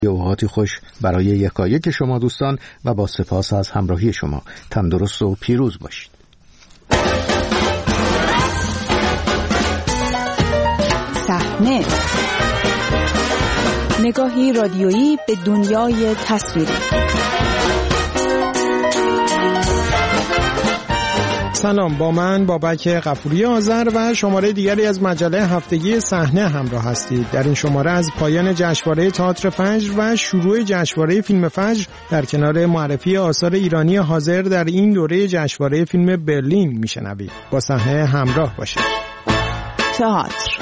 اوقاتی خوش برای یکایک شما دوستان و با سپاس از همراهی شما. تندرست و پیروز باشید. صحنه، نگاهی رادیویی به دنیای تصویری. سلام، با من بابک غفوری آذر و شماره دیگری از مجله هفتگی صحنه همراه هستید. در این شماره از پایان جشنواره تئاتر فجر و شروع جشنواره فیلم فجر در کنار معرفی آثار ایرانی حاضر در این دوره جشنواره فیلم برلین میشنوید. با صحنه همراه باشید. تئاتر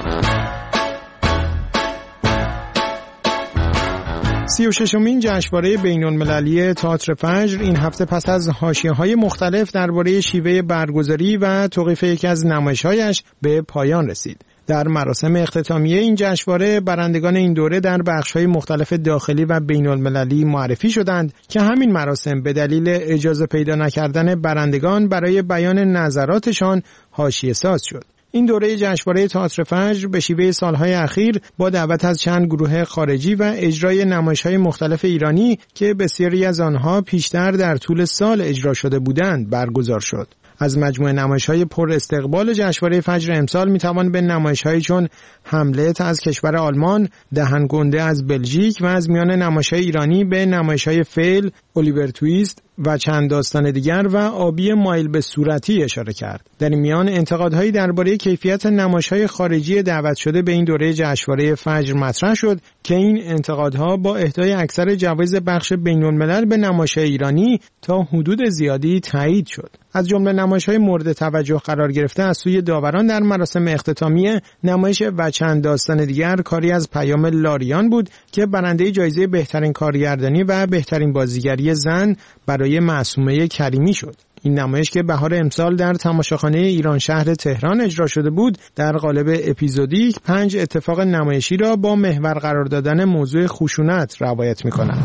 36مین جشنواره بین‌المللی تئاتر فجر این هفته پس از حاشیه‌های مختلف درباره شیوه برگزاری و توقیف یکی از نمایش‌هایش به پایان رسید. در مراسم اختتامیه این جشنواره برندگان این دوره در بخش‌های مختلف داخلی و بین‌المللی معرفی شدند که همین مراسم به دلیل اجازه پیدا نکردن برندگان برای بیان نظراتشان حاشیه‌ساز شد. این دوره جشنواره تئاتر فجر به شیوه سالهای اخیر با دعوت از چند گروه خارجی و اجرای نمایش‌های مختلف ایرانی که بسیاری از آنها پیشتر در طول سال اجرا شده بودند برگزار شد. از مجموعه نمایش‌های پر استقبال جشنواره فجر امسال می‌توان به نمایش‌هایی چون هملت از کشور آلمان، دهنگنده از بلژیک و از میان نمایش‌های ایرانی به نمایش‌های فیل، الیور تویست و چند داستان دیگر و آبی مایل به صورتی اشاره کرد. در این میان انتقادهایی درباره کیفیت نمایش‌های خارجی دعوت شده به این دوره جشنواره فجر مطرح شد که این انتقادها با اهدای اکثر جوایز بخش بین‌الملل به نمایش‌های ایرانی تا حدود زیادی تایید شد. از جمله نمایش‌های مورد توجه قرار گرفته از سوی داوران در مراسم اختتامیه نمایش و چند داستان دیگر کاری از پیام لاریان بود که برنده جایزه بهترین کارگردانی و بهترین بازیگری زن برای معصومه کریمی شد. این نمایش که بهار امسال در تماشاخانه ایران شهر تهران اجرا شده بود در قالب اپیزودیک 5 اتفاق نمایشی را با محور قرار دادن موضوع خشونت روایت می‌کند.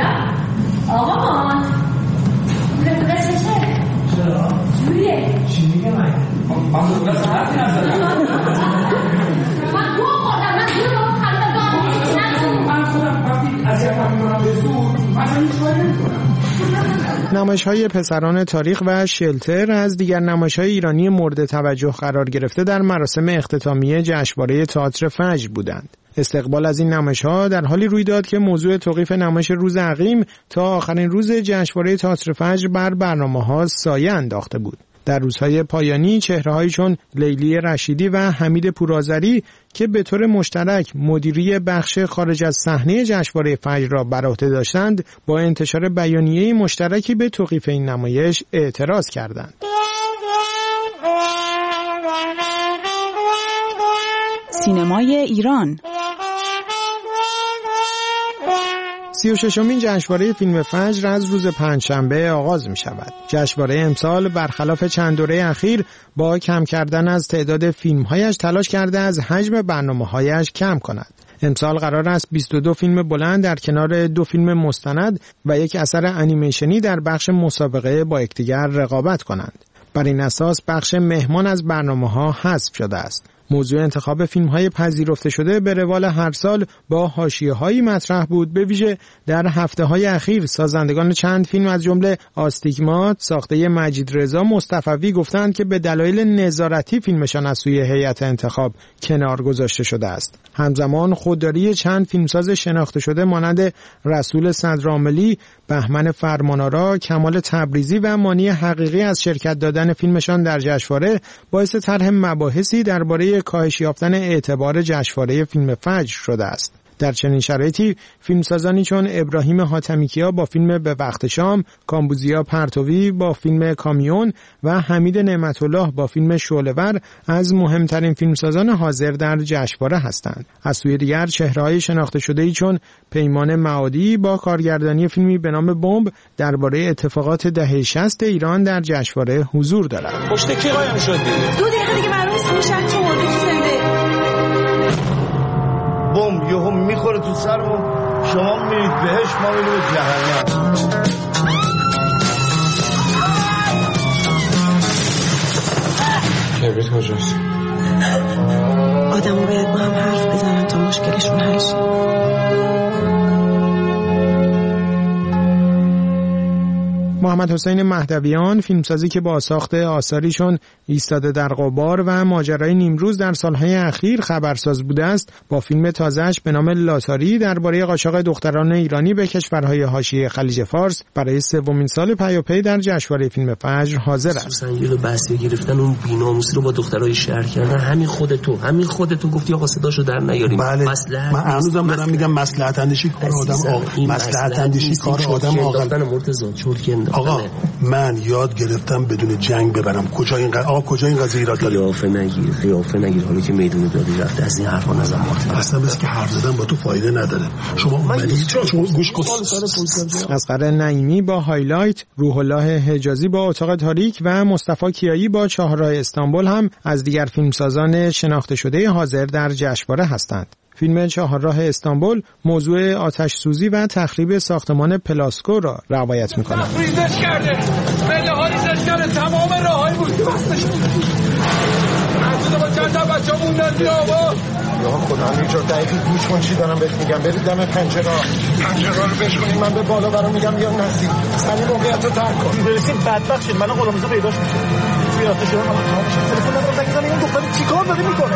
آقا چی میگه من؟ نمایش‌های پسران تاریخ و شلتر از دیگر نمایش‌های ایرانی مورد توجه قرار گرفته در مراسم اختتامیه جشنواره تئاتر فجر بودند. استقبال از این نمایش‌ها در حالی روی داد که موضوع توقیف نمایش روز عقیم تا آخرین روز جشنواره تئاتر فجر بر برنامه‌ها سایه انداخته بود. در روزهای پایانی چهره‌هایی چون لیلی رشیدی و حمید پورآذری که به طور مشترک مدیری بخش خارج از صحنه جشنواره فجر را بر عهده داشتند با انتشار بیانیه مشترکی به توقیف این نمایش اعتراض کردند. سینمای ایران 36مین جشنواره فیلم فجر از روز پنجشنبه آغاز می شود. جشنواره امسال برخلاف چند دوره اخیر با کم کردن از تعداد فیلم‌هایش تلاش کرده از حجم برنامه‌هایش کم کند. امسال قرار است 22 فیلم بلند در کنار 2 فیلم مستند و یک اثر انیمیشنی در بخش مسابقه با یکدیگر رقابت کنند. بر این اساس بخش مهمان از برنامه‌ها حذف شده است. موضوع انتخاب فیلم‌های پذیرفته شده به روال هر سال با حاشیه‌هایی مطرح بود. به ویژه در هفته‌های اخیر سازندگان چند فیلم از جمله آستیگمات ساخته مجید رضا مصطفوی گفتند که به دلایل نظارتی فیلمشان از سوی هیئت انتخاب کنار گذاشته شده است. همزمان خودداری چند فیلمساز شناخته شده مانند رسول صدرعاملی، بهمن فرمانآرا، کمال تبریزی و مانی حقیقی از شرکت دادن فیلمشان در جشنواره باعث طرح مباحثی درباره کاهش یافتن اعتبار جشنواره فیلم فجر شده است. در چنین شرایطی فیلمسازانی چون ابراهیم حاتمیکیا با فیلم به وقت شام، کامبوزیا پرتوی با فیلم کامیون و حمید نعمت‌الله با فیلم شعله‌ور از مهمترین فیلمسازان حاضر در جشنواره هستند. از سوی دیگر چهره‌های شناخته شده‌ای چون پیمان معادی با کارگردانی فیلمی به نام بمب درباره اتفاقات دهه 60 ایران در جشنواره حضور دارند. پشت کی قایم شدی؟ 2 دقیقه دیگه معلوم میشه چه مردی تو زنده. بمب یهو میخوره تو سرمون، شما میرید بهش، ما میریم به جهنم. کبریت کجاست؟ آدم‌ها باید با هم حرف بزنن تا مشکلشون حل شه. محمد حسین مهدویان، فیلمسازی که با ساخت آثاریشون ایستاده در غبار و ماجرای نیمروز در سالهای اخیر خبرساز بوده است، با فیلم تازه‌اش به نام لاتاری درباره قاچاق دختران ایرانی به کشورهای حاشیه خلیج فارس برای سومین سال پیاپی در جشنواره فیلم فجر حاضر است. سنگیر بسیج گرفتن اون بی‌ناموسی رو با دخترای شهر کردن. همین خودتو گفتی آقا صداشو در نیاریم. بله. من هنوزم دارم میگم مصلحت اندیشی کار آدم عاقل. آقا من یاد گرفتم بدون جنگ ببرم. کجا این قضیه ایراد داره؟ قیافه نگیر حالا که میدون دادی رفت از این حرفا نزن. اصلا بس که حرف زدن با تو فایده نداره. شما گوش کن. اصغر نعیمی با هایلایت، روح الله حجازی با اتاق تاریک و مصطفی کیایی با چهارراه استانبول هم از دیگر فیلمسازان شناخته شده حاضر در جشنواره هستند. فیلم چهارراه استانبول موضوع آتش سوزی و تخریب ساختمان پلاسکو را روایت می‌کند. ریزش کرده. پله‌ها ریزش کرده. تمام راه‌های بوده بستش. با چند تا بچه‌ها موندن بیابا. یا خدا همینجور دقیقی گوش کن چی دارم بهت میگم. برید دم پنجره رو بشکنید. من به بالا برام میگم یا نزدیک. سری موقعیت رو ترک کن. برسید بدبخت شید. من غلامزاده پیداش میشه. زیادت شده من تمام شد. تلفن رو زنگ بزنید. این دختر چیکار داره میکنه؟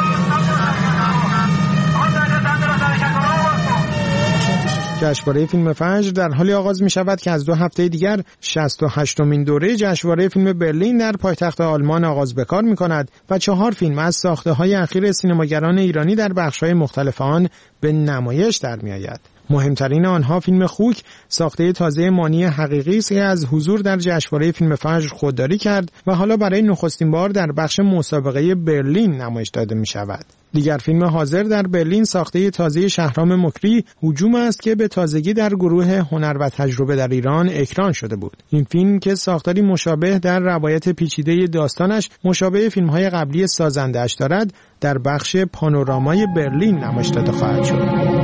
جشنواره فیلم فجر در حالی آغاز می شود که از 2 هفته دیگر 68مین دوره جشنواره فیلم برلین در پایتخت آلمان آغاز به کار می کند و 4 فیلم از ساخته های اخیر سینماگران ایرانی در بخش های مختلف آن به نمایش در می آید. مهمترین آنها فیلم خوک، ساخته تازه مانی حقیقی است که از حضور در جشنواره فیلم فجر خودداری کرد و حالا برای نخستین بار در بخش مسابقه برلین نمایش داده می شود. دیگر فیلم حاضر در برلین ساخته تازه شهرام مکری، هجوم است که به تازگی در گروه هنر و تجربه در ایران اکران شده بود. این فیلم که ساختاری مشابه در روایت پیچیده داستانش مشابه فیلم‌های قبلی سازنده‌اش دارد، در بخش پانورامای برلین نمایش داده خواهد شد.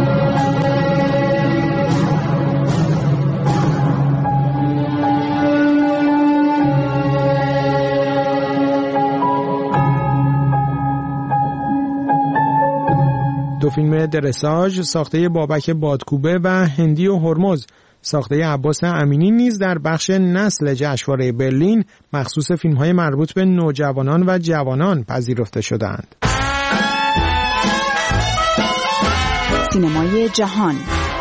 دو فیلم درساژ ساخته بابک بادکوبه و هندی و هرمز ساخته عباس امینی نیز در بخش نسل جشنواره برلین مخصوص فیلم‌های مربوط به نوجوانان و جوانان پذیرفته شدند. سینمای جهان.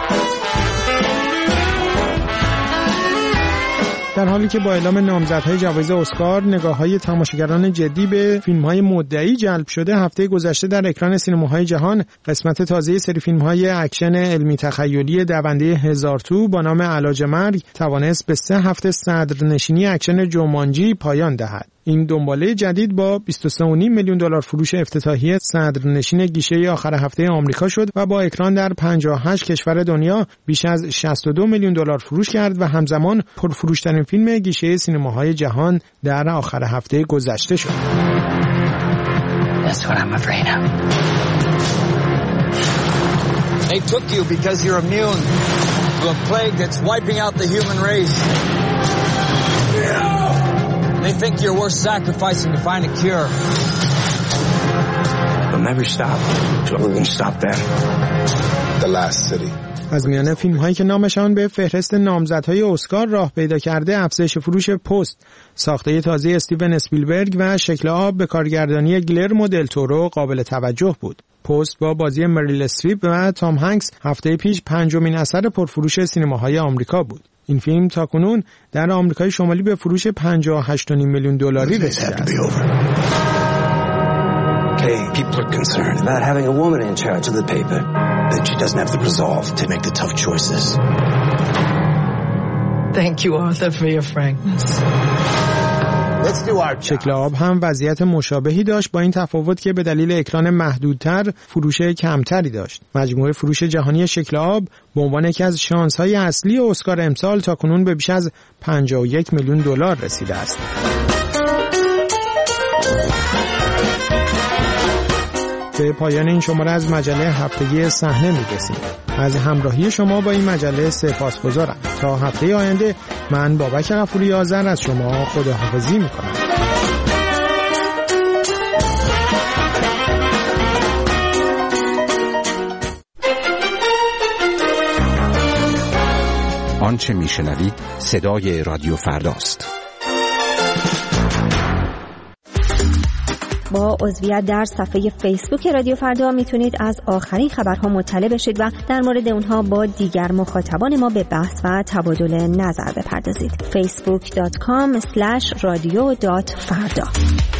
در حالی که با اعلام نامزدهای جوایز اسکار نگاه‌های تماشاگران جدی به فیلم‌های مدعی جلب شده، هفته گذشته در اکران سینماهای جهان قسمت تازه سری فیلم‌های اکشن علمی تخیلی دونده 1000 تو با نام علاج مرگ توانست به 3 هفته صدرنشینی اکشن جومانجی پایان دهد. این دنباله جدید با $23.5 میلیون فروش افتتاحی صدرنشین گیشه آخر هفته آمریکا شد و با اکران در 58 کشور دنیا بیش از $62 میلیون فروش کرد و همزمان پرفروشترین فیلم گیشه سینماهای جهان در آخر هفته گذشته شد. That's what I'm afraid of. They took you because you're immune to a plague that's wiping out the human race. They think you're worth sacrificing to find a cure. They'll never stop until we can stop them. The Last City. از میان فیلم‌هایی که نامشان به فهرست نامزدهای اسکار راه پیدا کرده، افزایش فروش پست، ساخته تازه استیون اسپیلبرگ و شکل آب به کارگردانی گیلرمو دل تورو قابل توجه بود. پست با بازی مریل استریپ و تام هنگس هفته پیش 5مین اثر پرفروش سینماهای آمریکا بود. این فیلم تاکنون در آمریکای شمالی به فروش $58.5 میلیون رسیده است. Okay, people are concerned about having a woman in charge of the paper. Then she doesn't have the resolve to make the tough choices. Thank you, Arthur, for your frankness. شکل آب هم وضعیت مشابهی داشت، با این تفاوت که به دلیل اکران محدودتر فروش کمتری داشت. مجموع فروش جهانی شکل آب به عنوان یکی از شانس‌های اصلی اسکار امسال تاکنون به بیش از $51 میلیون رسیده است. به پایان این شماره از مجله هفتگی صحنه می‌رسیم. از همراهی شما با این مجله سپاسگزارم. تا هفته آینده من بابک غفوری آذر از شما خداحافظی می‌کنم. آنچه میشنوید صدای رادیو فرداست. با عضویت در صفحه فیسبوک رادیو فردا میتونید از آخرین خبرها مطلع بشید و در مورد اونها با دیگر مخاطبان ما به بحث و تبادل نظر بپردازید. facebook.com/radio.farda